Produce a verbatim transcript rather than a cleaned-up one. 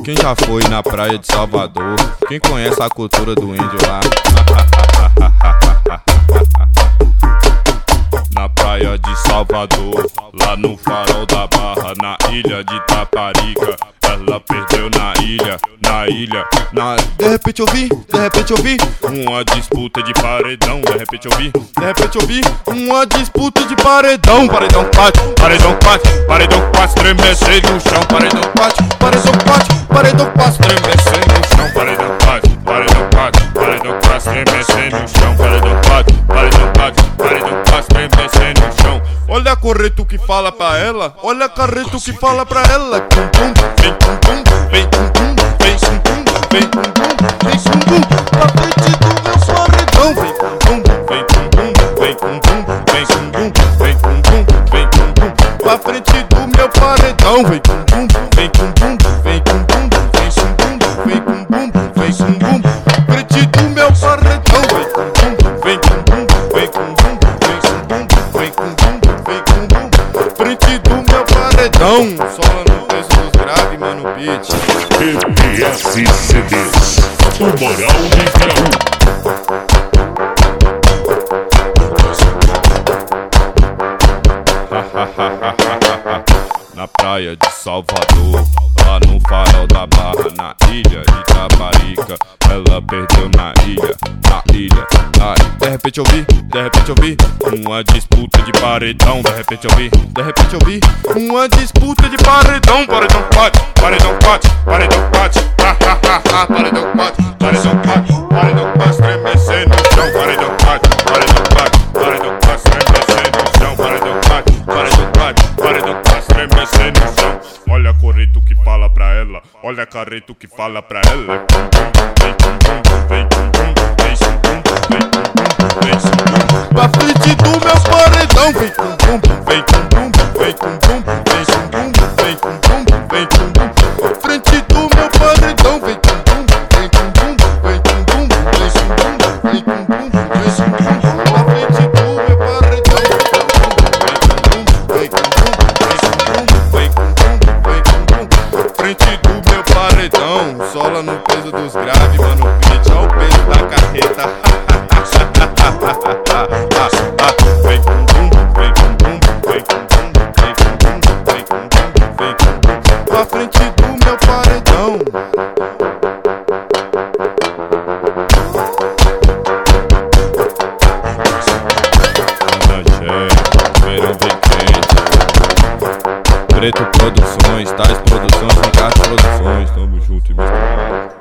Quem já foi na praia de Salvador? Quem conhece a cultura do índio lá? Na praia de Salvador, lá no farol da Barra, na ilha de Taparica, ela perdeu na ilha, na ilha, na... De repente eu vi, de repente eu vi uma disputa de paredão. De repente eu vi, de repente eu vi uma disputa de paredão. Paredão quatro, paredão quatro, paredão quatro, estremecendo no chão. Paredão quatro, paredão quatro, paredão quatro, estremecendo no chão. Paredão quatro, paredão quatro, paredão quatro, estremecendo no chão. Paredão quatro, paredão quatro, paredão quatro, estremecendo no chão. Olha a correto que fala pra ela, olha a carreto que fala pra ela. Cum cum, vem cum cum, vem cum cum, vem cum cum, vem cum cum, vem cum cum. Pra frente do meu paredão, vem cum cum, vem cum cum, vem cum cum, vem cum cum, vem cum cum, vem cum cum. Pra frente do meu paredão, vem cum cum, vem cum cum, vem cum cum, vem cum cum, vem cum cum, vem cum cum. Frente do meu paredão, vem cum cum, vem cum cum, vem cum cum, vem cum cum, vem cum cum. Frente do meu paredão, só no peso dos graves, mano, beat. P P S C Ds, o moral nível um. Na praia de Salvador, lá no farol da Barra, na ilha de Taparica, ela perdeu na ilha, na ilha, na ilha. De repente eu vi, de repente eu vi uma disputa de paredão. De repente eu vi, de repente eu vi uma disputa de paredão. Paredão quatro, paredão quatro, paredão quatro, ha ha ha ha, paredão quatro, paredão quatro, paredão quatro, estremecendo no chão. Paredão quatro, paredão quatro, paredão quatro, estremecendo no chão. Paredão quatro, paredão quatro, paredão quatro, estremecendo no chão. Olha a correto que fala pra ela, olha a carreto que fala pra ela. Cum cum, vem cum cum, vem cum cum, vem cum cum, vem cum cum, vem cum cum. Pra frente do meu paredão, vem cum cum, vem cum cum, vem cum cum, vem cum cum, vem cum cum, vem cum cum. Pra frente do meu paredão, vem cum cum, vem cum cum, vem cum cum, vem cum cum, vem cum cum, vem cum cum. Pra frente do meu paredão, vem cum cum, vem cum cum, vem cum cum, vem cum cum, vem cum cum. Frente do meu paredão, sola no peso dos graves, mano, beat, ó o peso da carreta. Vem cum cum, vem cum cum, vem cum cum, vem cum cum, vem cum cum, vem cum cum. Pra frente do meu paredão. Verão vem quente. Preto Produções, Tais Produções, Ricardo Produções, tamo junto e misturado.